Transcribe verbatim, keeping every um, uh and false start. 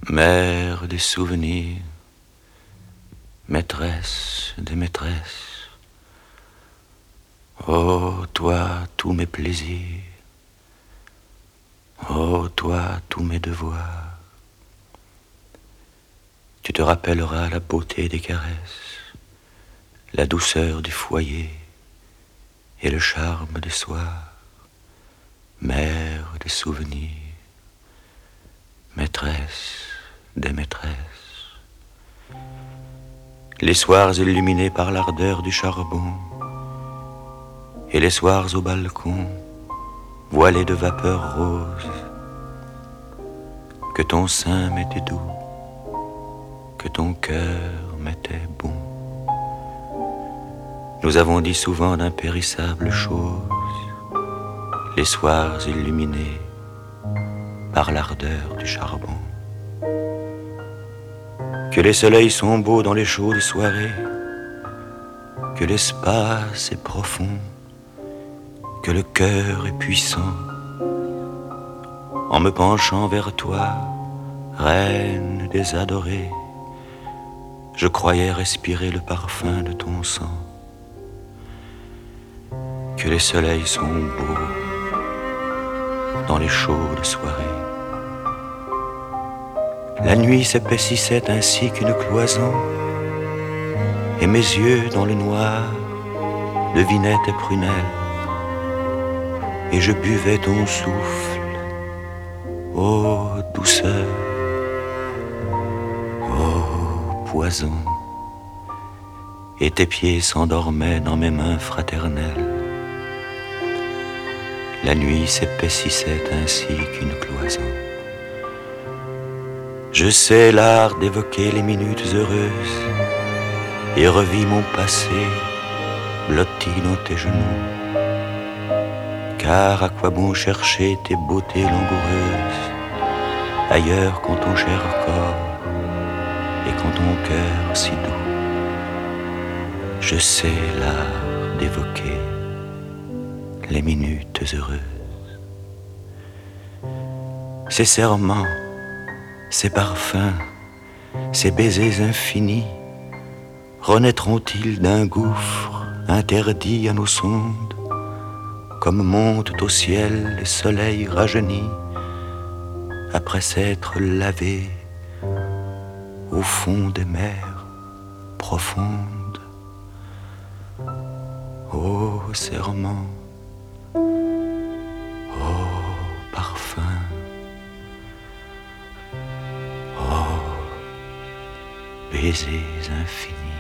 Mère des souvenirs, maîtresse des maîtresses, ô toi tous mes plaisirs, ô toi tous mes devoirs, tu te rappelleras la beauté des caresses, la douceur du foyer et le charme des soirs. Mère des souvenirs, maîtresse des maîtresses. Les soirs illuminés par l'ardeur du charbon, et les soirs au balcon, voilés de vapeur rose, que ton sein m'était doux, que ton cœur m'était bon. Nous avons dit souvent d'impérissables choses, les soirs illuminés par l'ardeur du charbon. Que les soleils sont beaux dans les chaudes soirées, que l'espace est profond, que le cœur est puissant. En me penchant vers toi, reine des adorés, je croyais respirer le parfum de ton sang. Que les soleils sont beaux dans les chaudes soirées. La nuit s'épaississait ainsi qu'une cloison, et mes yeux dans le noir devinaient tes prunelles, et je buvais ton souffle, ô douceur, ô poison, et tes pieds s'endormaient dans mes mains fraternelles. La nuit s'épaississait ainsi qu'une cloison. Je sais l'art d'évoquer les minutes heureuses et revis mon passé blotti dans tes genoux. Car à quoi bon chercher tes beautés langoureuses ailleurs qu'en ton cher corps et qu'en ton cœur si doux. Je sais l'art d'évoquer les minutes heureuses. Ces serments, ces parfums, ces baisers infinis renaîtront-ils d'un gouffre interdit à nos sondes, comme montent au ciel les soleils rajeunis après s'être lavés au fond des mers profondes? Ô serment, ô parfum, baisers infinis.